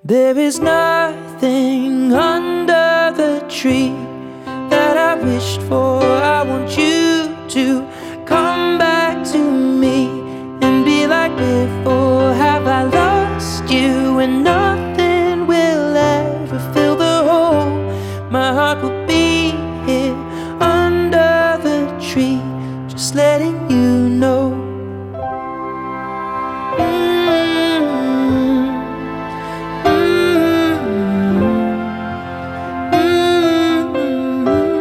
There is nothing under the tree that I wished for. I want you to come back to me and be like before. Have I lost you and nothing will ever fill the hole? My heart will be